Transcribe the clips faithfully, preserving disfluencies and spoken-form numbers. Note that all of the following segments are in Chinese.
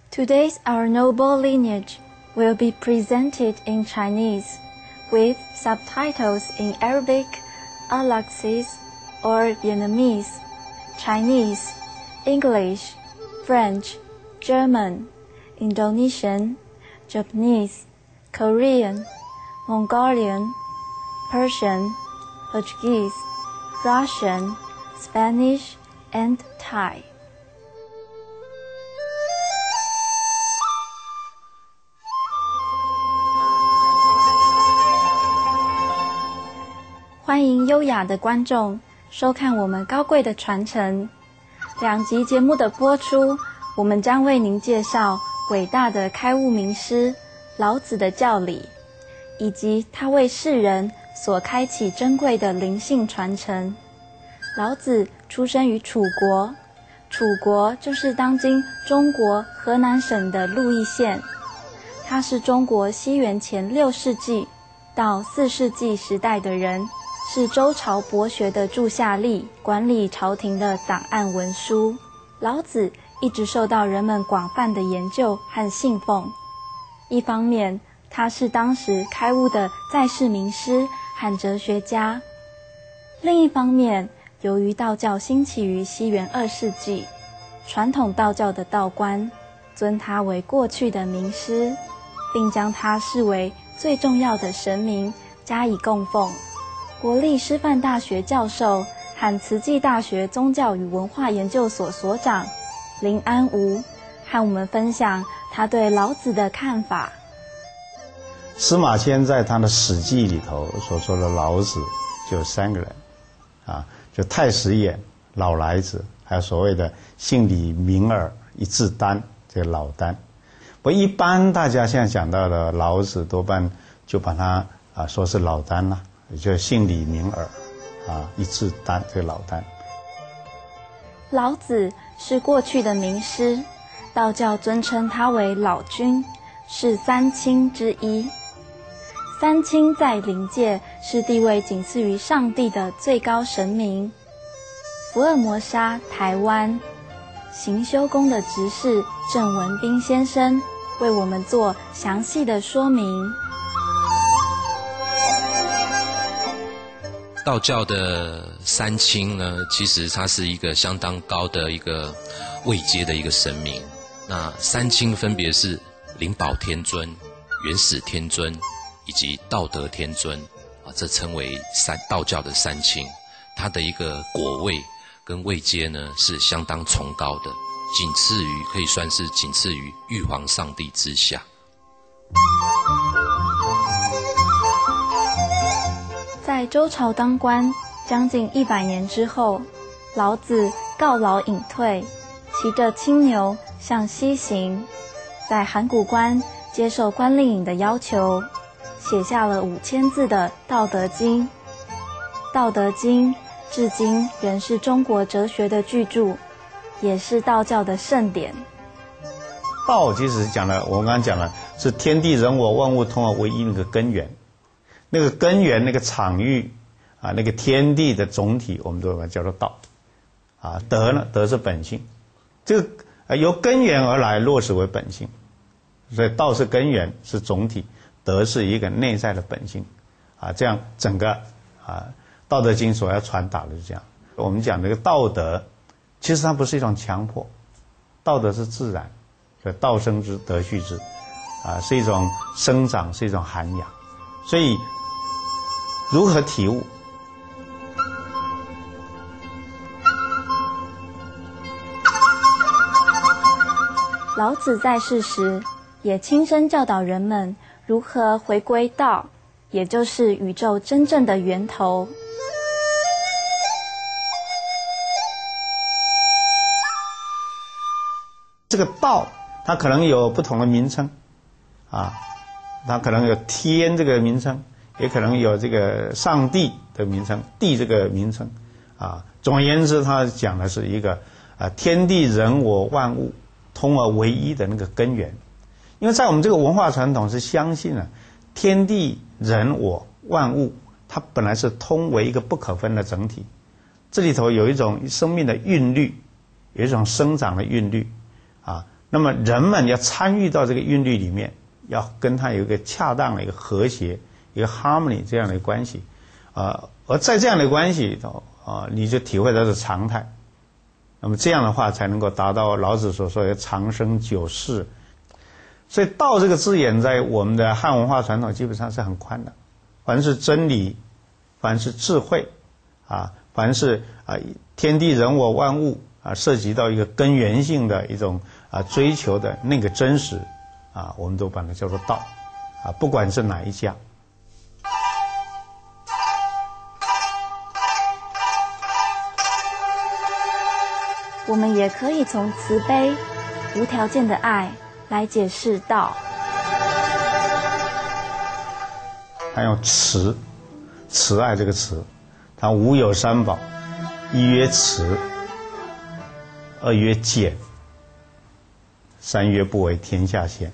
Today's Our Noble Lineage will be presented in Chinese with subtitles in Arabic, Alaxese, or Vietnamese, Chinese, English, French, German, Indonesian, Japanese, Korean, Mongolian, Persian, Portuguese, Russian, Spanish, and Thai. 欢迎优雅的观众收看我们高贵的传承。两集节目的播出，我们将为您介绍伟大的开悟名师老子的教理，以及他为世人所开启珍贵的灵性传承。老子出生于楚国，楚国就是当今中国河南省的鹿邑县。他是中国西元前六世纪到四世纪时代的人，是周朝博学的柱下吏，管理朝廷的档案文书。老子一直受到人们广泛的研究和信奉。一方面，他是当时开悟的在世名师和哲学家；另一方面，由于道教兴起于西元二世纪，传统道教的道观尊他为过去的名师，并将他视为最重要的神明加以供奉。国立师范大学教授和慈济大学宗教与文化研究所所长林安吾和我们分享他对老子的看法。 司马迁在他的《史记》里头所说的老子就有三个人啊，就太史演、老来子，还有所谓的姓李名耳一字丹，这个老丹。不，一般大家现在讲到的老子，多半就把他啊说是老丹了、啊。也就是姓李名耳啊，一字丹，这个老丹。 老子是过去的名师，道教尊称他为老君，是三清之一。三清在灵界是地位仅次于上帝的最高神明。福尔摩沙台湾行修宫的执事郑文彬先生为我们做详细的说明。 道教的三清呢，其实它是一个相当高的一个位阶的一个神明。那三清分别是灵宝天尊、元始天尊以及道德天尊啊，这称为三道教的三清。它的一个果位跟位阶呢是相当崇高的，仅次于可以算是仅次于玉皇上帝之下。 在周朝当官将近一百年之后，老子告老隐退，骑着青牛向西行，在函谷关接受关令尹的要求，写下了五千字的《道德经》。《道德经》至今仍是中国哲学的巨著，也是道教的圣典。 道其实讲了，我刚刚讲了，是天地人我万物通而为一那个根源。那个根源，那个场域啊，那个天地的总体，我们都把它叫做道啊。德呢，德是本性，这个、呃、由根源而来落实为本性，所以道是根源，是总体；德是一个内在的本性啊。这样整个啊，《道德经》所要传达的是这样。我们讲这个道德，其实它不是一种强迫，道德是自然，所以道生之，德畜之啊，是一种生长，是一种涵养，所以。如何体悟？ 老子在世时，也亲身教导人们如何回归道，也就是宇宙真正的源头。 这个道，它可能有不同的名称，啊，它可能有天这个名称。也可能有这个上帝的名称，地这个名称，啊，总而言之，它讲的是一个啊天地人我万物通而为一的那个根源。因为在我们这个文化传统是相信啊，天地人我万物它本来是通为一个不可分的整体，这里头有一种生命的韵律，有一种生长的韵律，啊， 那么人们要参与到这个韵律里面，要跟它有一个恰当的一个和谐、一个 harmony 这样的关系，啊、呃，而在这样的关系里头啊、呃，你就体会到是常态。那么这样的话，才能够达到老子所说的长生久世。所以“道”这个字眼在我们的汉文化传统基本上是很宽的，凡是真理，凡是智慧，啊，凡是啊天地人我万物啊，涉及到一个根源性的一种啊追求的那个真实啊，我们都把它叫做道啊，不管是哪一家。 我们也可以从慈悲、无条件的爱来解释道。 还有慈，慈爱这个慈，它无有三宝，一曰慈，二曰俭，三曰不为天下先。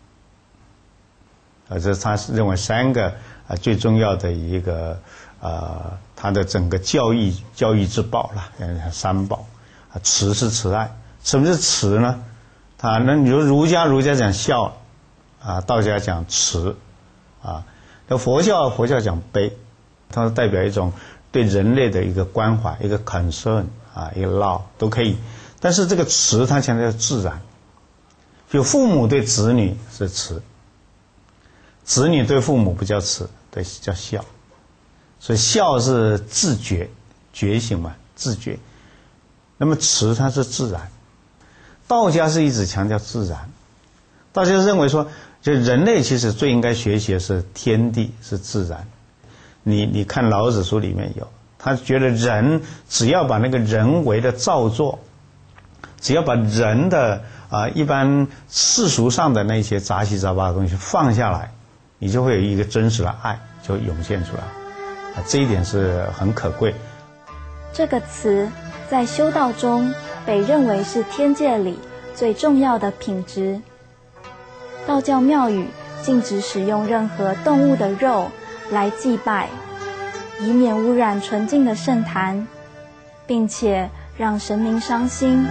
啊，这是他认为三个啊最重要的一个啊，他的整个教育教育之宝了，三宝。啊，慈是慈爱，什么是慈呢？他那你说儒家儒家讲孝，啊，道家讲慈，啊，那佛教佛教讲悲，它代表一种对人类的一个关怀，一个 concern 啊，一个 love 都可以。但是这个慈它强调自然，就父母对子女是慈，子女对父母不叫慈，对叫孝。所以孝是自觉觉醒嘛，自觉。那么慈它是自然，道家是一直强调自然，道家认为说，就人类其实最应该学习的是天地，是自然。你你看老子书里面有，他觉得人只要把那个人为的造作，只要把人的啊、呃、一般世俗上的那些杂七杂八的东西放下来，你就会有一个真实的爱就涌现出来，啊，这一点是很可贵。 这个词在修道中被认为是天界里最重要的品质。道教庙宇禁止使用任何动物的肉来祭拜，以免污染纯净的圣坛，并且让神明伤心。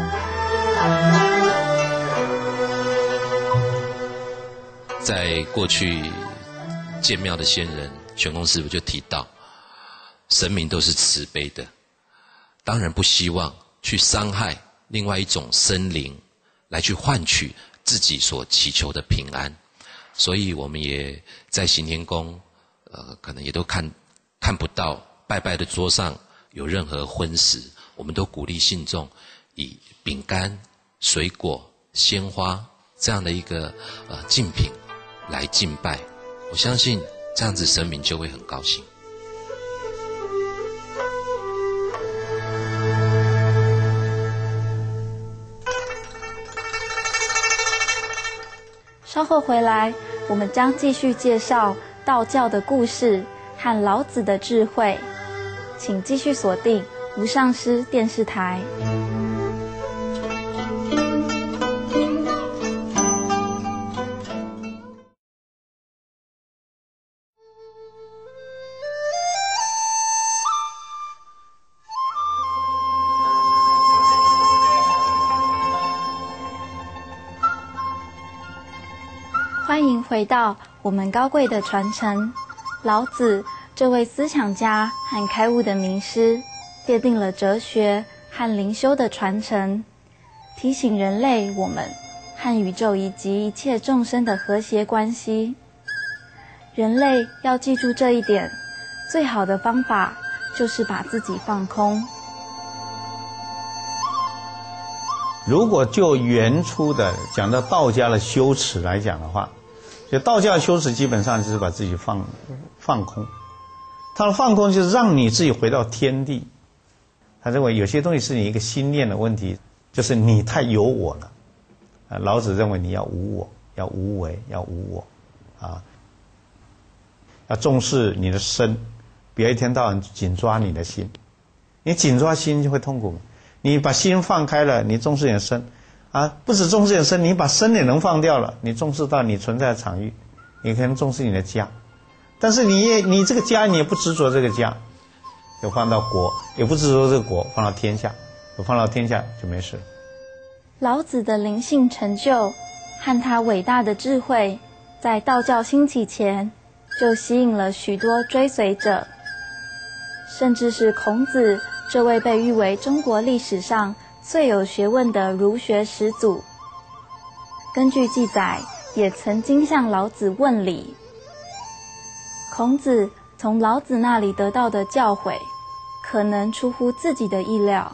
在过去建庙的先人玄公师傅就提到，神明都是慈悲的，当然不希望去伤害另外一种生灵，来去换取自己所祈求的平安。所以我们也在行天宫，呃，可能也都看看不到拜拜的桌上有任何荤食，我们都鼓励信众以饼干、水果、鲜花这样的一个呃祭品来敬拜。我相信这样子神明就会很高兴。 稍后回来，我们将继续介绍道教的故事和老子的智慧，请继续锁定无上师电视台。欢迎回到我们高贵的传承。老子这位思想家和开悟的名师，奠定了哲学和灵修的传承，提醒人类我们和宇宙以及一切众生的和谐关系。人类要记住这一点，最好的方法就是把自己放空。 如果就原初的讲到道家的修持来讲的话，就道教修持基本上就是把自己放放空，他的放空就是让你自己回到天地。他认为有些东西是你一个心念的问题，就是你太有我了。啊，老子认为你要无我，要无为，要无我，啊，要重视你的身，不要一天到晚紧抓你的心。你紧抓心就会痛苦。你把心放开了，你重视你的身。啊，不止重视你的身，你把身也能放掉了，你重视到你存在的场域，你可能重视你的家，但是你也你这个家你也不执着这个家，就放到国，也不执着这个国，放到天下，就放到天下就没事。 老子的灵性成就和他伟大的智慧，在道教兴起前就吸引了许多追随者，甚至是孔子这位被誉为中国历史上最有学问的儒学始祖。根据记载，也曾经向老子问礼。孔子从老子那里得到的教诲，可能出乎自己的意料。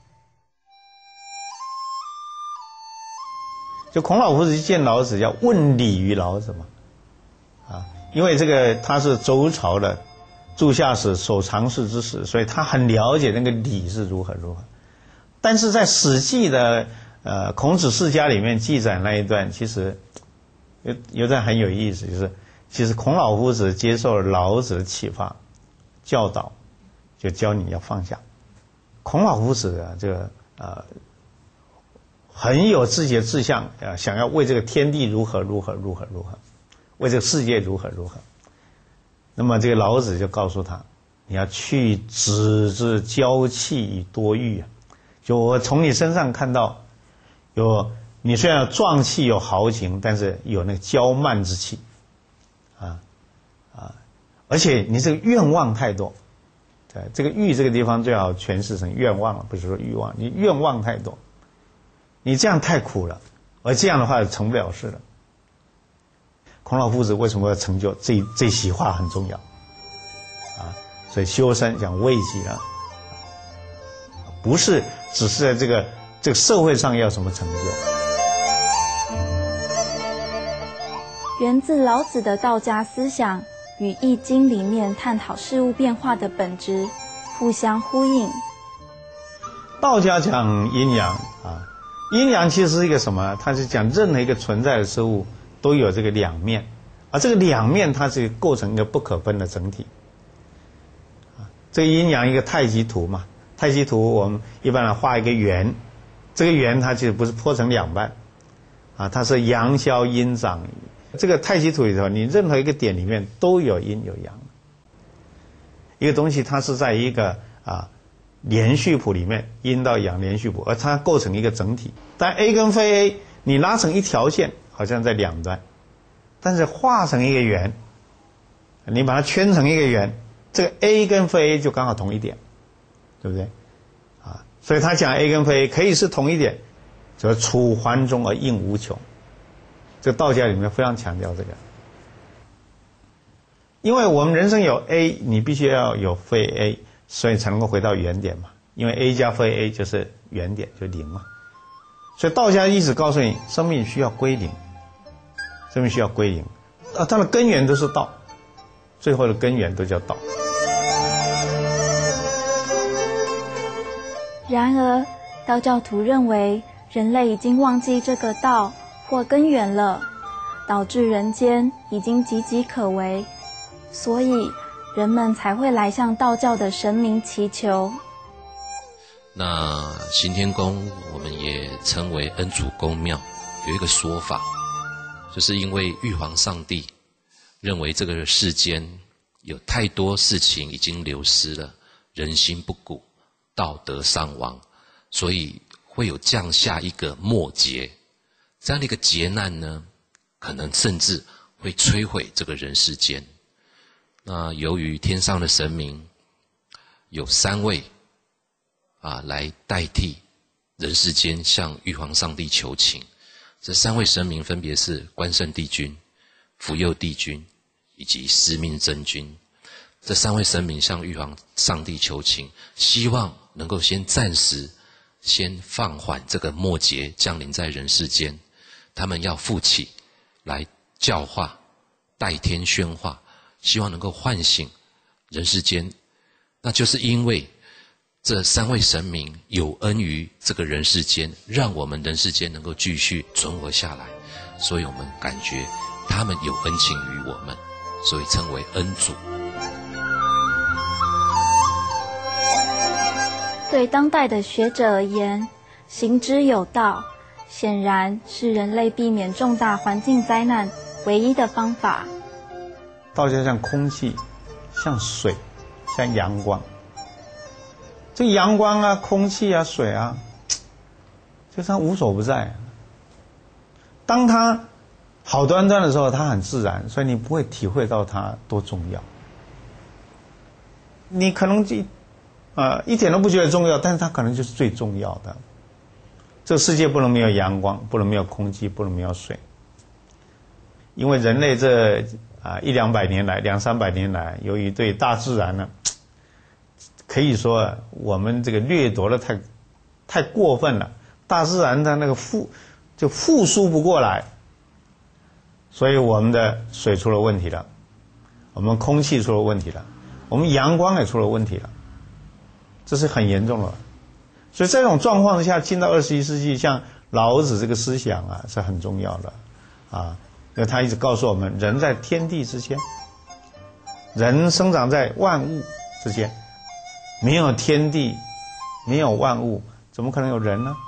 就孔老夫子见老子要问礼于老子嘛，啊，因为这个他是周朝的柱下史、守常侍之史，所以他很了解那个礼是如何如何。但是在《史记》的呃孔子世家里面记载那一段，其实有有段很有意思，就是其实孔老夫子接受了老子的启发教导，就教你要放下。孔老夫子啊，这个呃。很有自己的志向啊，想要为这个天地如何如何如何如何，为这个世界如何如何。那么这个老子就告诉他，你要去止之骄气以多欲啊！就我从你身上看到，有你虽然有壮气有豪情，但是有那个骄慢之气，啊啊，而且你这个愿望太多。对，这个欲这个地方最好诠释成愿望了，不是说欲望，你愿望太多。你这样太苦了，而这样的话成不了事了。孔老夫子为什么要成就这这席话很重要啊？所以修身讲位极了，不是只是在这个这个社会上要什么成就。 源自老子的道家思想与《易经》里面探讨事物变化的本质互相呼应。 道家讲阴阳啊。阴阳其实是一个什么？它是讲任何一个存在的事物都有这个两面，而这个两面它是构成一个不可分的整体。啊，这个阴阳一个太极图嘛，太极图我们一般来画一个圆，这个圆它其实不是剖成两半，啊，它是阳消阴长。这个太极图里头，你任何一个点里面都有阴有阳。一个东西它是在一个啊。连续谱里面阴到阳连续谱，而它构成一个整体。但 A 跟非 A 你拉成一条线好像在两端，但是画成一个圆，你把它圈成一个圆，这个 A 跟非 A 就刚好同一点，对不对啊？所以他讲 A 跟非 A 可以是同一点，则处环中而应无穷。这个道家里面非常强调这个，因为我们人生有 A， 你必须要有非 A，所以才能够回到原点嘛，因为 A 加非 A 就是原点，就零嘛。所以道家意思告诉你，生命需要归零，生命需要归零，啊，它的根源都是道，最后的根源都叫道。 然而，道教徒认为人类已经忘记这个道或根源了，导致人间已经岌岌可危，所以人们才会来向道教的神明祈求。 那行天宫我们也称为恩主公庙，有一个说法，就是因为玉皇上帝认为这个世间有太多事情已经流失了，人心不古，道德丧亡，所以会有降下一个末劫。这样的一个劫难呢，可能甚至会摧毁这个人世间。那由于天上的神明有三位啊，来代替人世间向玉皇上帝求情。这三位神明分别是关圣帝君、福佑帝君以及司命真君。这三位神明向玉皇上帝求情，希望能够先暂时先放缓这个末劫降临在人世间。他们要负起来教化、代天宣化，希望能够唤醒人世间。那就是因为这三位神明有恩于这个人世间，让我们人世间能够继续存活下来，所以我们感觉他们有恩情于我们，所以称为恩主。 对当代的学者而言，行之有道显然是人类避免重大环境灾难唯一的方法。 道家像空气，像水，像阳光。这阳光啊、空气啊、水啊， 就是他无所不在。当他好端端的时候，他很自然，所以你不会体会到他多重要。你可能就呃一点都不觉得重要，但是他可能就是最重要的。这个世界不能没有阳光，不能没有空气，不能没有水。因为人类这啊一两百年来，两三百年来，由于对大自然呢，可以说我们这个掠夺的太太过分了，大自然它那个复就复苏不过来，所以我们的水出了问题了，我们空气出了问题了，我们阳光也出了问题了，这是很严重的。所以在这种状况之下，进到二十一世纪，像老子这个思想啊是很重要的啊。因为他一直告诉我们，人在天地之间，人生长在万物之间，没有天地，没有万物，怎么可能有人呢？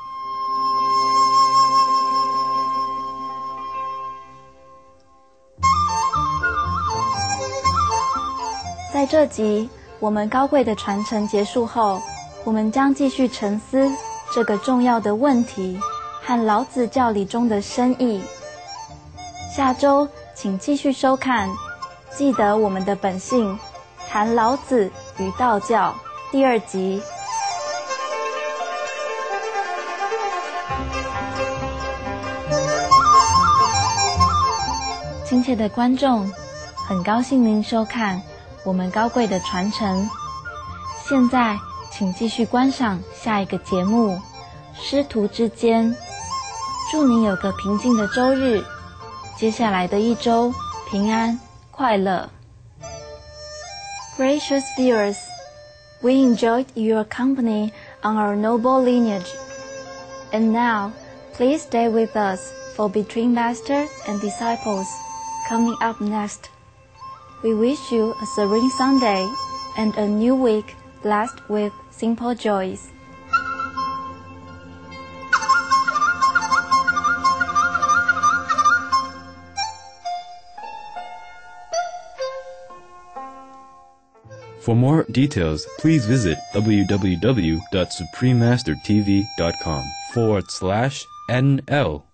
在这集我们高贵的传承结束后，我们将继续沉思这个重要的问题和老子教理中的深意。下周请继续收看《记得我们的本性：谈老子与道教》第二集。亲切的观众，很高兴您收看我们高贵的传承。现在请继续观赏下一个节目《师徒之间》。祝您有个平静的周日，接下来的一周平安快乐。Gracious viewers, we enjoyed your company on our noble lineage. And now, please stay with us for Between Master and Disciples, coming up next. We wish you a serene Sunday and a new week blessed with simple joys. For more details, please visit www.suprememastertv.com forward slash NL.